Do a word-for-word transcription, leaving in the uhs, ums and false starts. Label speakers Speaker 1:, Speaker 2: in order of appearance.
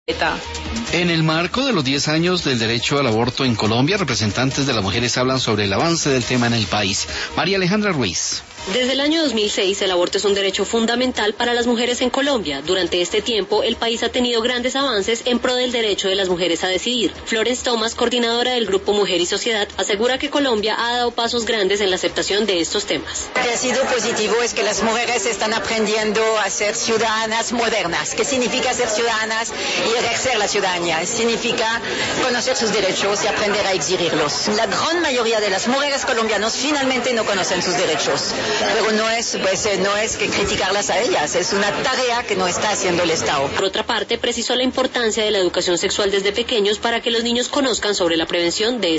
Speaker 1: En el marco de los diez años del derecho al aborto en Colombia, representantes de las mujeres hablan sobre el avance del tema en el país. María Alejandra Ruiz.
Speaker 2: Desde el año dos mil seis, el aborto es un derecho fundamental para las mujeres en Colombia. Durante este tiempo, el país ha tenido grandes avances en pro del derecho de las mujeres a decidir. Florence Thomas, coordinadora del Grupo Mujer y Sociedad, asegura que Colombia ha dado pasos grandes en la aceptación de estos temas.
Speaker 3: Lo que ha sido positivo es que las mujeres están aprendiendo a ser ciudadanas modernas. ¿Qué significa ser ciudadanas y ejercer la ciudadanía? Significa conocer sus derechos y aprender a exigirlos. La gran mayoría de las mujeres colombianas finalmente no conocen sus derechos. Pero no es, pues, no es que criticarlas a ellas, es una tarea que no está haciendo el Estado.
Speaker 2: Por otra parte, precisó la importancia de la educación sexual desde pequeños para que los niños conozcan sobre la prevención de